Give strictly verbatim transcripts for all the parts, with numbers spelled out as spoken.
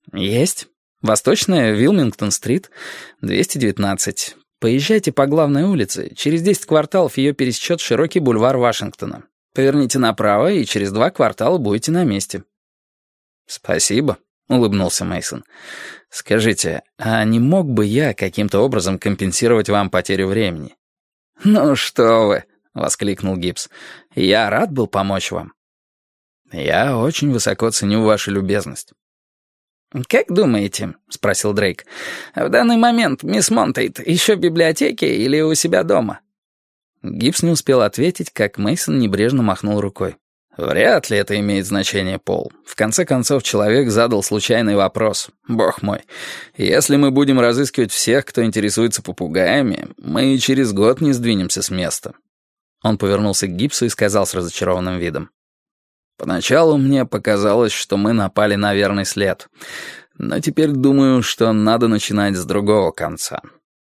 «Есть. Восточная, Вилмингтон-стрит, двести девятнадцать. Поезжайте по главной улице, через десять кварталов ее пересечет широкий бульвар Вашингтона. Поверните направо, и через два квартала будете на месте». «Спасибо», — улыбнулся Мейсон. «Скажите, а не мог бы я каким-то образом компенсировать вам потерю времени?» «Ну что вы», — воскликнул Гибс. «Я рад был помочь вам». «Я очень высоко ценю вашу любезность». «Как думаете, — спросил Дрейк, — в данный момент мисс Монтейт еще в библиотеке или у себя дома?» Гибс не успел ответить, как Мейсон небрежно махнул рукой. «Вряд ли это имеет значение, Пол. В конце концов, человек задал случайный вопрос. Бог мой, если мы будем разыскивать всех, кто интересуется попугаями, мы и через год не сдвинемся с места». Он повернулся к Гибсу и сказал с разочарованным видом. «Поначалу мне показалось, что мы напали на верный след, но теперь думаю, что надо начинать с другого конца».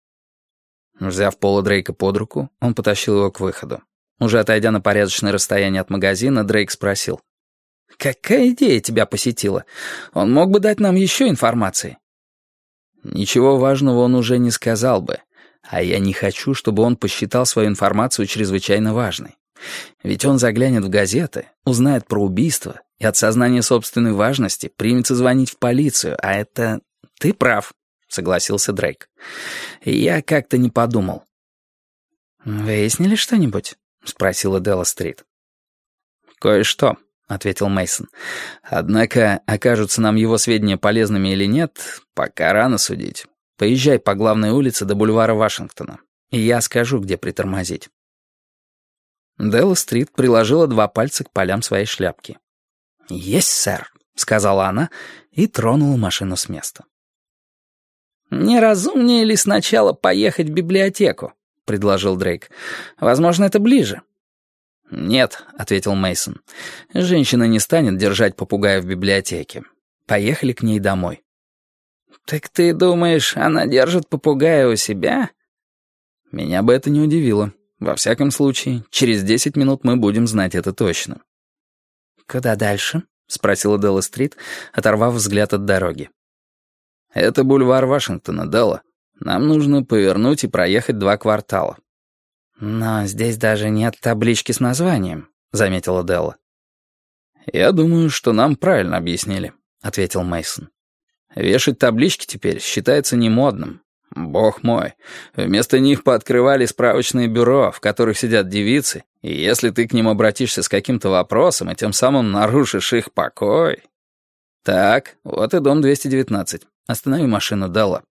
Взяв Пола Дрейка под руку, он потащил его к выходу. Уже отойдя на порядочное расстояние от магазина, Дрейк спросил. «Какая идея тебя посетила? Он мог бы дать нам еще информации». «Ничего важного он уже не сказал бы, а я не хочу, чтобы он посчитал свою информацию чрезвычайно важной. Ведь он заглянет в газеты, узнает про убийство и от сознания собственной важности примется звонить в полицию, а это... Ты прав», — согласился Дрейк. «Я как-то не подумал». «Выяснили что-нибудь?» — спросила Делла Стрит. «Кое-что», — ответил Мейсон. «Однако, окажутся нам его сведения полезными или нет, пока рано судить. Поезжай по главной улице до бульвара Вашингтона, и я скажу, где притормозить». Делла Стрит приложила два пальца к полям своей шляпки. «Есть, сэр», — сказала она и тронула машину с места. «Не разумнее ли сначала поехать в библиотеку?» — предложил Дрейк. «Возможно, это ближе». «Нет», — ответил Мейсон. «Женщина не станет держать попугая в библиотеке. Поехали к ней домой». «Так ты думаешь, она держит попугая у себя?» «Меня бы это не удивило. Во всяком случае, через десять минут мы будем знать это точно». «Куда дальше?» — спросила Делла Стрит, оторвав взгляд от дороги. «Это бульвар Вашингтона, Делла. Нам нужно повернуть и проехать два квартала». «Но здесь даже нет таблички с названием», — заметила Делла. «Я думаю, что нам правильно объяснили», — ответил Мейсон. «Вешать таблички теперь считается немодным. Бог мой, вместо них пооткрывали справочные бюро, в которых сидят девицы, и если ты к ним обратишься с каким-то вопросом и тем самым нарушишь их покой...» «Так, вот и дом двести девятнадцать. Останови машину, Делла».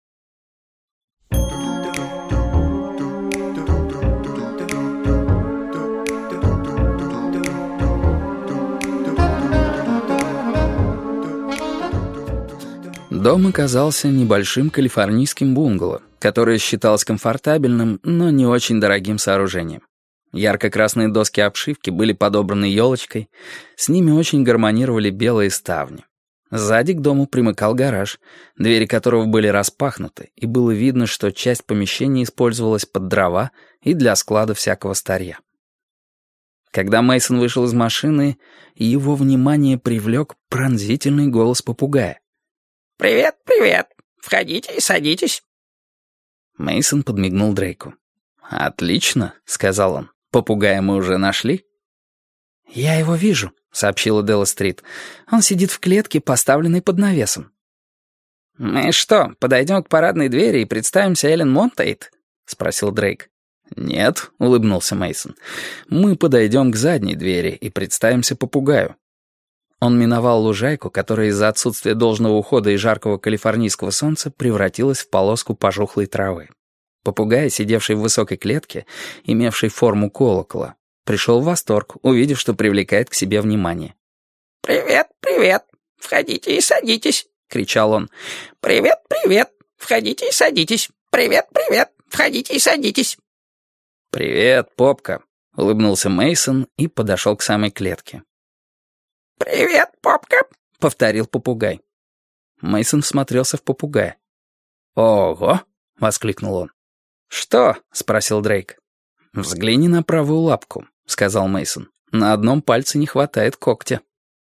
Дом оказался небольшим калифорнийским бунгало, которое считалось комфортабельным, но не очень дорогим сооружением. Ярко-красные доски обшивки были подобраны елочкой, с ними очень гармонировали белые ставни. Сзади к дому примыкал гараж, двери которого были распахнуты, и было видно, что часть помещения использовалась под дрова и для склада всякого старья. Когда Мейсон вышел из машины, его внимание привлек пронзительный голос попугая. «Привет, привет! Входите и садитесь!» Мейсон подмигнул Дрейку. «Отлично», — сказал он. «Попугая мы уже нашли?» «Я его вижу», — сообщила Делла Стрит. «Он сидит в клетке, поставленной под навесом». «Мы что, подойдем к парадной двери и представимся Эллен Монтейт?» — спросил Дрейк. «Нет», — улыбнулся Мейсон. «Мы подойдем к задней двери и представимся попугаю». Он миновал лужайку, которая из-за отсутствия должного ухода и жаркого калифорнийского солнца превратилась в полоску пожухлой травы. Попугай, сидевший в высокой клетке, имевшей форму колокола, пришел в восторг, увидев, что привлекает к себе внимание. «Привет, привет! Входите и садитесь!» — кричал он. «Привет, привет! Входите и садитесь! Привет, привет! Входите и садитесь!» «Привет, Попка!» — улыбнулся Мейсон и подошел к самой клетке. «Привет, Попка!» — повторил попугай. Мейсон всмотрелся в попугая. «Ого!» — воскликнул он. «Что?» — спросил Дрейк. «Взгляни на правую лапку», — сказал Мейсон. «На одном пальце не хватает когтя».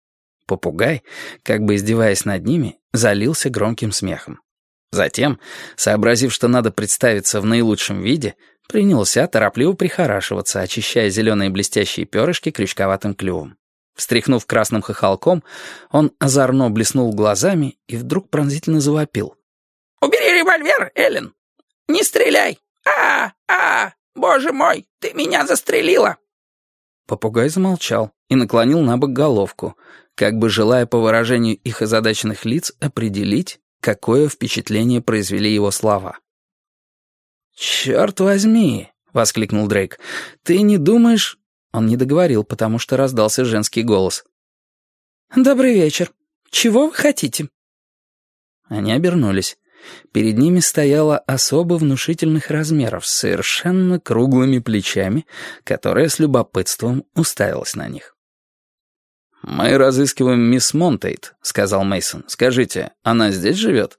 Попугай, как бы издеваясь над ними, залился громким смехом. Затем, сообразив, что надо представиться в наилучшем виде, принялся торопливо прихорашиваться, очищая зеленые блестящие перышки крючковатым клювом. Встряхнув красным хохолком, он озорно блеснул глазами и вдруг пронзительно завопил. «Убери револьвер, Эллен! Не стреляй! А, а, боже мой, ты меня застрелила!» Попугай замолчал и наклонил на бок головку, как бы желая по выражению их озадаченных лиц определить, какое впечатление произвели его слова. «Черт возьми!» — воскликнул Дрейк. «Ты не думаешь...» Он не договорил, потому что раздался женский голос. «Добрый вечер. Чего вы хотите?» Они обернулись. Перед ними стояла особо внушительных размеров с совершенно круглыми плечами, которая с любопытством уставилась на них. «Мы разыскиваем мисс Монтейт», — сказал Мейсон. «Скажите, она здесь живет?»